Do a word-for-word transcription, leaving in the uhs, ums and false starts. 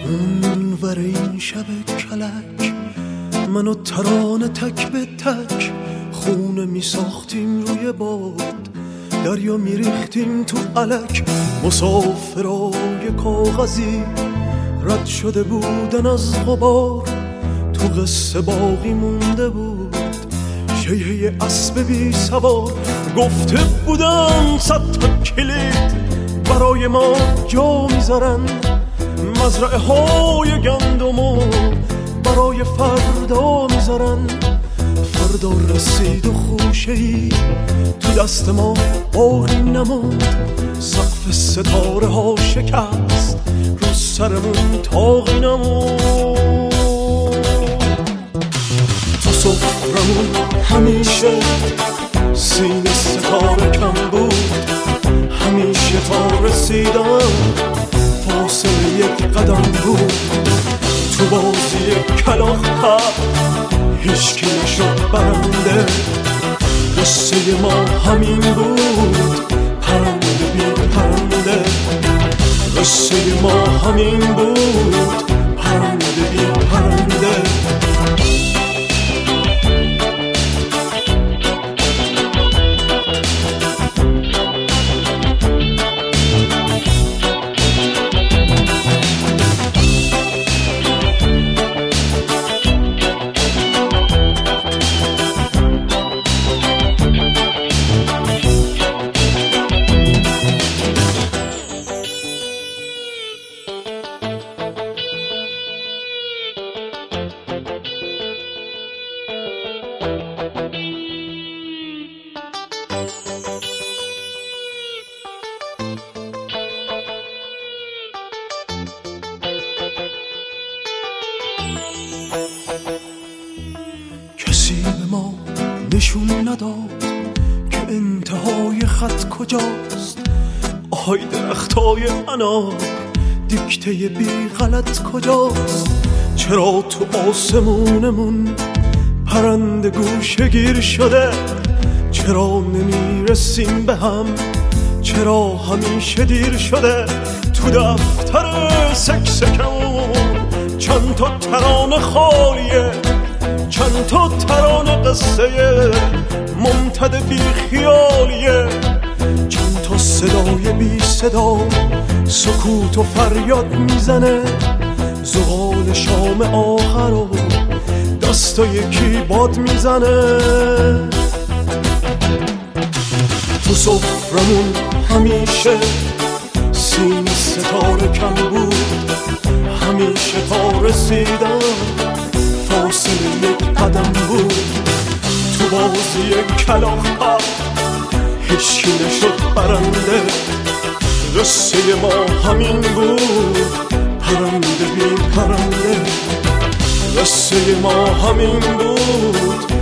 اون ور این شب کلک منو ترانه تک به تک خونه می ساختیم روی باد، دریا می ریختیم تو علک. مسافرای کاغذی رد شده بودن از غبار، تو قصه باقی مونده بود شیهه اسب بی سوار. گفته بودن صد تا کلید برای ما جا میذارن، مزرعه های گندمو برای فردا میذارن. فردا رسید و خوشه‌ای تو دست ما باقی نموند، سقف ستاره ها شکست رو سرمون تاقی نموند. تو سفرمون همیشه سینه ستاره کم بود، همیشه تا رسیدن فاصله یک قدم بود. تو بازی کلاغ هیچکی نشد برنده، قصه ما همین بود پرنده بی پرنده. قصه ما همین بود پرنده بی پرنده. کسی به ما نشون نداد که انتهای خط کجاست. آهای درختای انار دیکته بی غلط کجاست. چرا تو آسمونمون پرنده گوشه گیر شده؟ چرا نمیرسیم به هم؟ چرا همیشه دیر شده؟ تو دفتر سکسکمون چند تا ترانه خالیه، چند تا ترانه قصه ممتد بی خیالیه. چند تا صدای بی صدا سکوت و فریاد میزنه، زغال شام آخر و دستا یکی باد میزنه. تو سفرمون همیشه سینه ستاره کم بود، همیشه تا رسیدن فاصله یک قدم بود. تو بازی کلاغ هیچکی نشد برنده، قصه ما همین بود پرنده بی پرنده. قصه ما همین بود